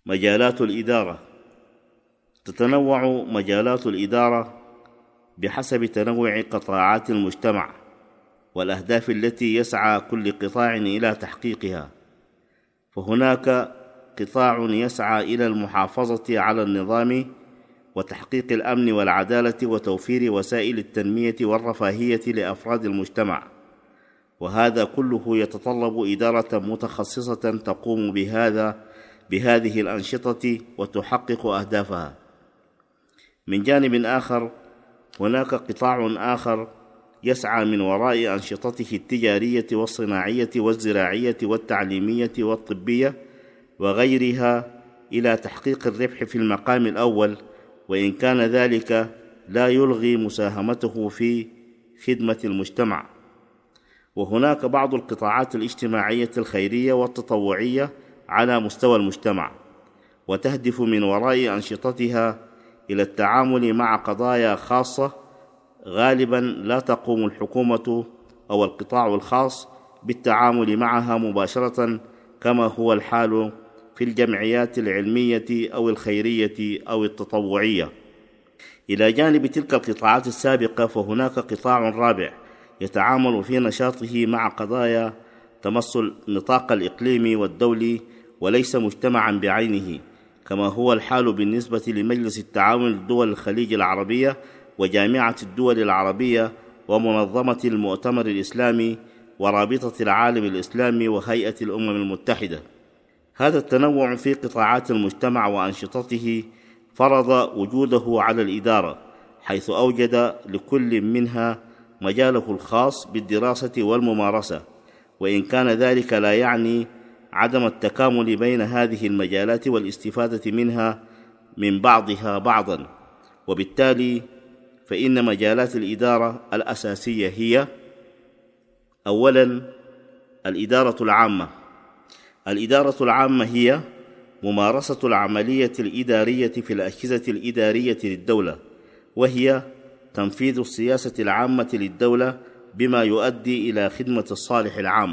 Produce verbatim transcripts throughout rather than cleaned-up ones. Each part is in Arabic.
مجالات الإدارة. تتنوع مجالات الإدارة بحسب تنوع قطاعات المجتمع والأهداف التي يسعى كل قطاع إلى تحقيقها. فهناك قطاع يسعى إلى المحافظة على النظام وتحقيق الأمن والعدالة وتوفير وسائل التنمية والرفاهية لأفراد المجتمع، وهذا كله يتطلب إدارة متخصصة تقوم بهذا بهذه الأنشطة وتحقق أهدافها. من جانب آخر، هناك قطاع آخر يسعى من وراء أنشطته التجارية والصناعية والزراعية والتعليمية والطبية وغيرها إلى تحقيق الربح في المقام الأول، وإن كان ذلك لا يلغي مساهمته في خدمة المجتمع. وهناك بعض القطاعات الاجتماعية الخيرية والتطوعية على مستوى المجتمع، وتهدف من وراء أنشطتها إلى التعامل مع قضايا خاصة غالبا لا تقوم الحكومة أو القطاع الخاص بالتعامل معها مباشرة، كما هو الحال في الجمعيات العلمية أو الخيرية أو التطوعية. إلى جانب تلك القطاعات السابقة، فهناك قطاع رابع يتعامل في نشاطه مع قضايا تمس النطاق الإقليمي والدولي وليس مجتمعا بعينه، كما هو الحال بالنسبة لمجلس التعاون لدول الخليج العربية وجامعة الدول العربية ومنظمة المؤتمر الإسلامي ورابطة العالم الإسلامي وهيئة الأمم المتحدة. هذا التنوع في قطاعات المجتمع وأنشطته فرض وجوده على الإدارة، حيث أوجد لكل منها مجاله الخاص بالدراسة والممارسة، وإن كان ذلك لا يعني عدم التكامل بين هذه المجالات والاستفادة منها من بعضها بعضا. وبالتالي فإن مجالات الإدارة الأساسية هي: أولا، الإدارة العامة. الإدارة العامة هي ممارسة العملية الإدارية في الأجهزة الإدارية للدولة، وهي تنفيذ السياسة العامة للدولة بما يؤدي إلى خدمة الصالح العام.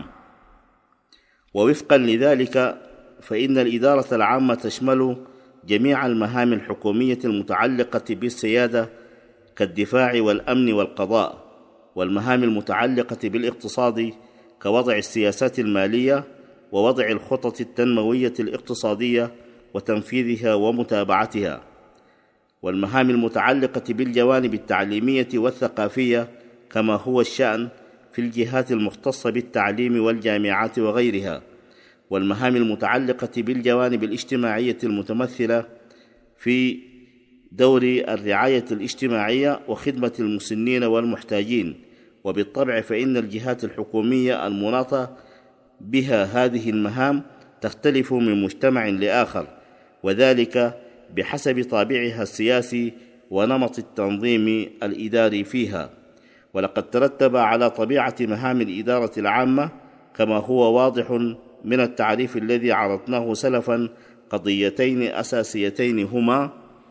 ووفقا لذلك، فإن الإدارة العامة تشمل جميع المهام الحكومية المتعلقة بالسيادة كالدفاع والأمن والقضاء، والمهام المتعلقة بالاقتصاد كوضع السياسات المالية ووضع الخطط التنموية الاقتصادية وتنفيذها ومتابعتها، والمهام المتعلقة بالجوانب التعليمية والثقافية كما هو الشأن في الجهات المختصة بالتعليم والجامعات وغيرها، والمهام المتعلقة بالجوانب الاجتماعية المتمثلة في دور الرعاية الاجتماعية وخدمة المسنين والمحتاجين. وبالطبع فإن الجهات الحكومية المناطة بها هذه المهام تختلف من مجتمع لآخر، وذلك بحسب طابعها السياسي ونمط التنظيم الإداري فيها. ولقد ترتب على طبيعة مهام الإدارة العامة كما هو واضح من التعريف الذي عرضناه سلفا قضيتين أساسيتين هما: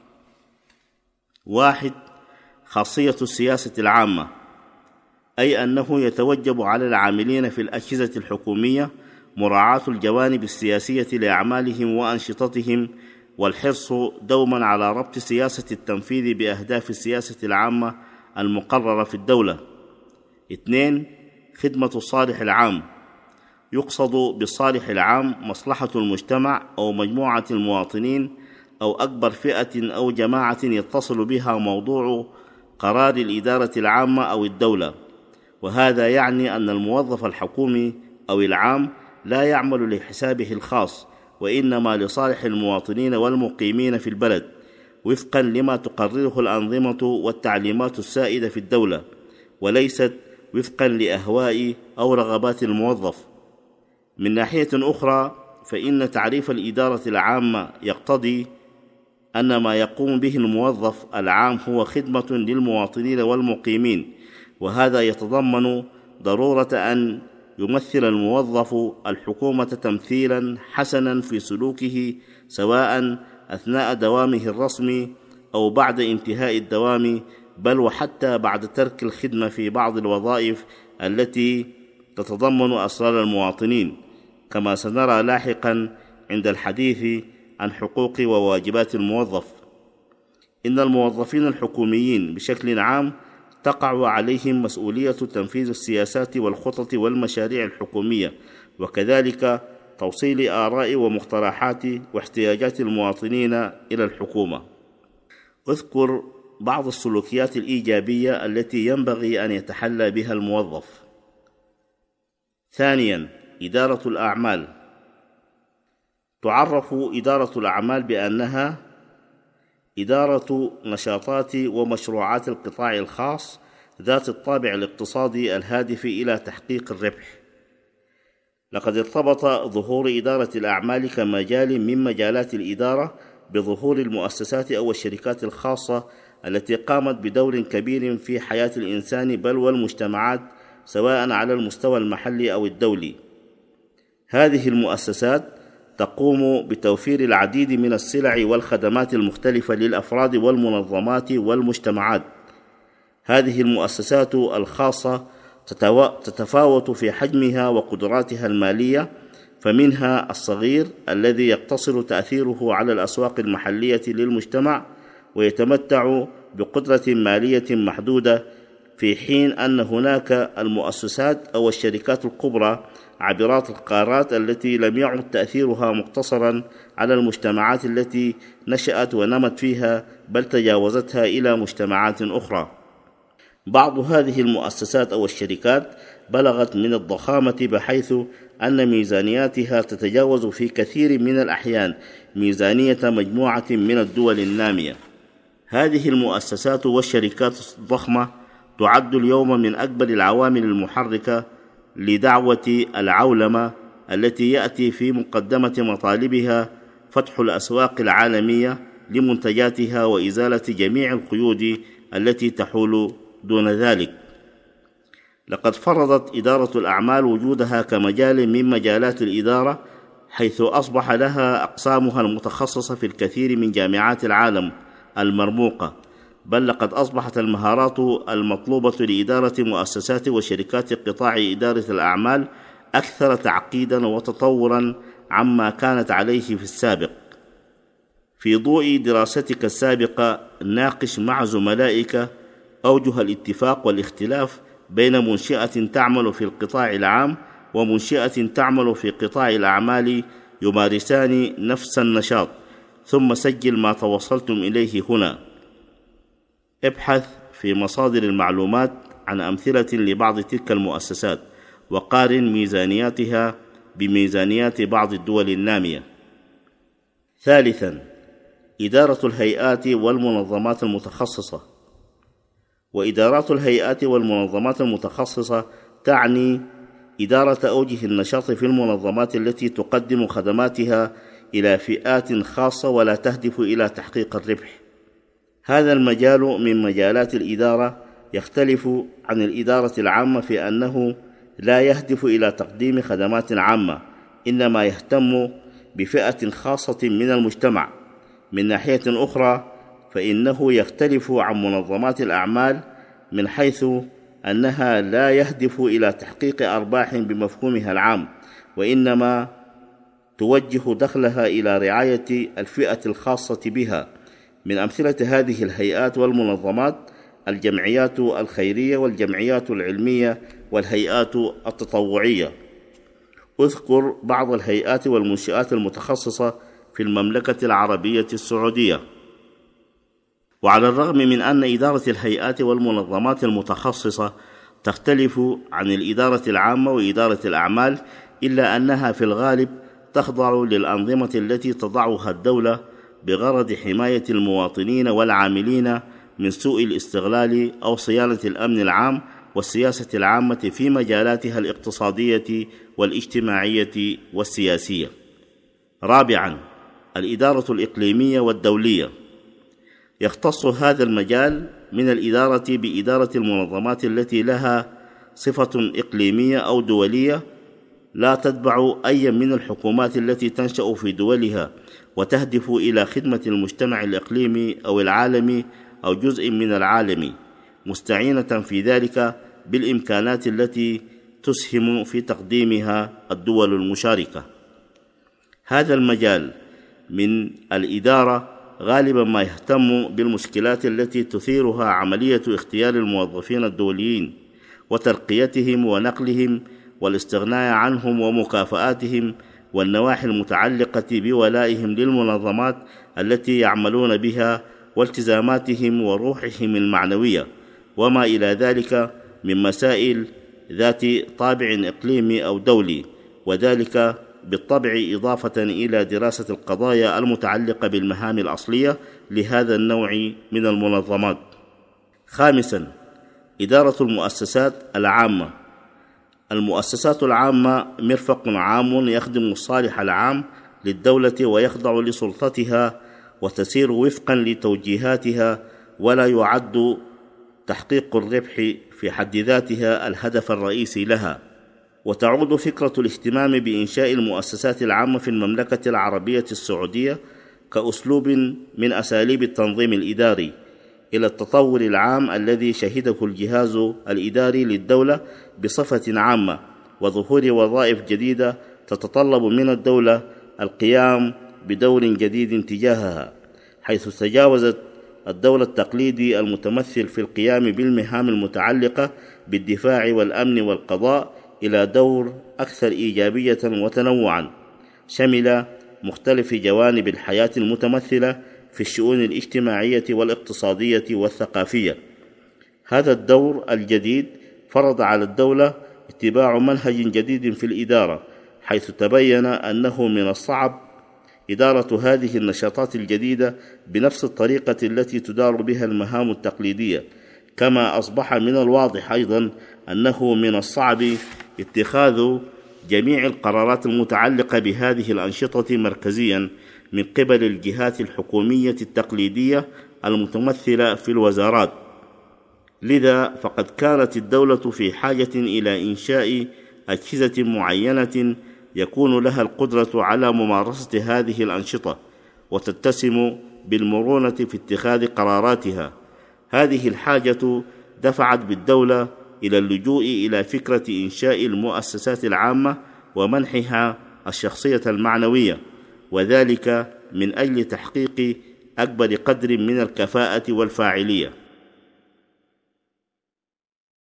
واحد، خاصية السياسة العامة، أي أنه يتوجب على العاملين في الأجهزة الحكومية مراعاة الجوانب السياسية لأعمالهم وأنشطتهم، والحرص دوما على ربط سياسة التنفيذ بأهداف السياسة العامة المقررة في الدولة. اثنين، خدمة الصالح العام، يقصد بالصالح العام مصلحة المجتمع أو مجموعة المواطنين أو أكبر فئة أو جماعة يتصل بها موضوع قرار الإدارة العامة أو الدولة، وهذا يعني أن الموظف الحكومي أو العام لا يعمل لحسابه الخاص، وإنما لصالح المواطنين والمقيمين في البلد وفقا لما تقرره الأنظمة والتعليمات السائدة في الدولة، وليست وفقا لأهواء أو رغبات الموظف. من ناحية أخرى، فإن تعريف الإدارة العامة يقتضي أن ما يقوم به الموظف العام هو خدمة للمواطنين والمقيمين، وهذا يتضمن ضرورة أن يمثل الموظف الحكومة تمثيلا حسنا في سلوكه، سواء أثناء دوامه الرسمي أو بعد انتهاء الدوام، بل وحتى بعد ترك الخدمة في بعض الوظائف التي تتضمن أسرار المواطنين، كما سنرى لاحقا عند الحديث عن حقوق وواجبات الموظف. إن الموظفين الحكوميين بشكل عام تقع عليهم مسؤولية تنفيذ السياسات والخطط والمشاريع الحكومية، وكذلك توصيل آراء ومقترحات واحتياجات المواطنين إلى الحكومة. أذكر بعض السلوكيات الإيجابية التي ينبغي أن يتحلى بها الموظف. ثانياً، إدارة الأعمال. تعرف إدارة الأعمال بأنها إدارة نشاطات ومشروعات القطاع الخاص ذات الطابع الاقتصادي الهادف إلى تحقيق الربح. لقد ارتبط ظهور إدارة الأعمال كمجال من مجالات الإدارة بظهور المؤسسات أو الشركات الخاصة التي قامت بدور كبير في حياة الإنسان بل والمجتمعات، سواء على المستوى المحلي أو الدولي. هذه المؤسسات تقوم بتوفير العديد من السلع والخدمات المختلفة للأفراد والمنظمات والمجتمعات. هذه المؤسسات الخاصة تتفاوت في حجمها وقدراتها المالية، فمنها الصغير الذي يقتصر تأثيره على الأسواق المحلية للمجتمع ويتمتع بقدرة مالية محدودة، في حين أن هناك المؤسسات أو الشركات الكبرى عبرات القارات التي لم يعد تأثيرها مقتصرا على المجتمعات التي نشأت ونمت فيها، بل تجاوزتها إلى مجتمعات أخرى. بعض هذه المؤسسات أو الشركات بلغت من الضخامة بحيث أن ميزانياتها تتجاوز في كثير من الأحيان ميزانية مجموعة من الدول النامية. هذه المؤسسات والشركات الضخمة تعد اليوم من أكبر العوامل المحركة لدعوة العولمة التي يأتي في مقدمة مطالبها فتح الأسواق العالمية لمنتجاتها وإزالة جميع القيود التي تحول دون ذلك. لقد فرضت إدارة الأعمال وجودها كمجال من مجالات الإدارة، حيث أصبح لها أقسامها المتخصصة في الكثير من جامعات العالم المرموقة، بل لقد أصبحت المهارات المطلوبة لإدارة مؤسسات وشركات قطاع إدارة الأعمال أكثر تعقيدا وتطورا عما كانت عليه في السابق. في ضوء دراستك السابقة ناقش مع زملائك أوجه الاتفاق والاختلاف بين منشأة تعمل في القطاع العام ومنشأة تعمل في قطاع الأعمال يمارسان نفس النشاط، ثم سجل ما توصلتم إليه هنا. ابحث في مصادر المعلومات عن أمثلة لبعض تلك المؤسسات وقارن ميزانياتها بميزانيات بعض الدول النامية. ثالثاً، إدارة الهيئات والمنظمات المتخصصة. وإدارات الهيئات والمنظمات المتخصصة تعني إدارة أوجه النشاط في المنظمات التي تقدم خدماتها إلى فئات خاصة ولا تهدف إلى تحقيق الربح. هذا المجال من مجالات الإدارة يختلف عن الإدارة العامة في أنه لا يهدف إلى تقديم خدمات عامة، إنما يهتم بفئة خاصة من المجتمع. من ناحية أخرى فإنه يختلف عن منظمات الأعمال من حيث أنها لا يهدف إلى تحقيق أرباح بمفهومها العام، وإنما توجه دخلها إلى رعاية الفئة الخاصة بها. من أمثلة هذه الهيئات والمنظمات الجمعيات الخيرية والجمعيات العلمية والهيئات التطوعية. أذكر بعض الهيئات والمنشآت المتخصصة في المملكة العربية السعودية. وعلى الرغم من أن إدارة الهيئات والمنظمات المتخصصة تختلف عن الإدارة العامة وإدارة الأعمال، إلا أنها في الغالب تخضع للأنظمة التي تضعها الدولة بغرض حماية المواطنين والعاملين من سوء الاستغلال أو صيانة الأمن العام والسياسة العامة في مجالاتها الاقتصادية والاجتماعية والسياسية. رابعاً، الإدارة الإقليمية والدولية. يختص هذا المجال من الإدارة بإدارة المنظمات التي لها صفة إقليمية أو دولية، لا تتبع أي من الحكومات التي تنشأ في دولها وتهدف إلى خدمة المجتمع الإقليمي أو العالمي أو جزء من العالم، مستعينة في ذلك بالإمكانات التي تسهم في تقديمها الدول المشاركة. هذا المجال من الإدارة غالبا ما يهتم بالمشكلات التي تثيرها عملية اختيار الموظفين الدوليين وترقيتهم ونقلهم والاستغناء عنهم ومكافآتهم والنواحي المتعلقة بولائهم للمنظمات التي يعملون بها والتزاماتهم وروحهم المعنوية وما إلى ذلك من مسائل ذات طابع إقليمي أو دولي، وذلك بالطبع إضافة إلى دراسة القضايا المتعلقة بالمهام الأصلية لهذا النوع من المنظمات. خامساً، إدارة المؤسسات العامة. المؤسسات العامة مرفق عام يخدم الصالح العام للدولة ويخضع لسلطتها وتسير وفقا لتوجيهاتها، ولا يعد تحقيق الربح في حد ذاتها الهدف الرئيسي لها. وتعود فكرة الاهتمام بإنشاء المؤسسات العامة في المملكة العربية السعودية كأسلوب من أساليب التنظيم الإداري إلى التطور العام الذي شهده الجهاز الإداري للدولة بصفة عامة، وظهور وظائف جديدة تتطلب من الدولة القيام بدور جديد تجاهها، حيث تجاوزت الدور التقليدي المتمثل في القيام بالمهام المتعلقة بالدفاع والأمن والقضاء إلى دور أكثر إيجابية وتنوعا شمل مختلف جوانب الحياة المتمثلة في الشؤون الاجتماعية والاقتصادية والثقافية. هذا الدور الجديد فرض على الدولة اتباع منهج جديد في الإدارة، حيث تبين أنه من الصعب إدارة هذه النشاطات الجديدة بنفس الطريقة التي تدار بها المهام التقليدية، كما أصبح من الواضح أيضا أنه من الصعب اتخاذ جميع القرارات المتعلقة بهذه الأنشطة مركزيا من قبل الجهات الحكومية التقليدية المتمثلة في الوزارات. لذا فقد كانت الدولة في حاجة إلى إنشاء أجهزة معينة يكون لها القدرة على ممارسة هذه الأنشطة وتتسم بالمرونة في اتخاذ قراراتها. هذه الحاجة دفعت بالدولة إلى اللجوء إلى فكرة إنشاء المؤسسات العامة ومنحها الشخصية المعنوية، وذلك من أجل تحقيق أكبر قدر من الكفاءة والفاعلية.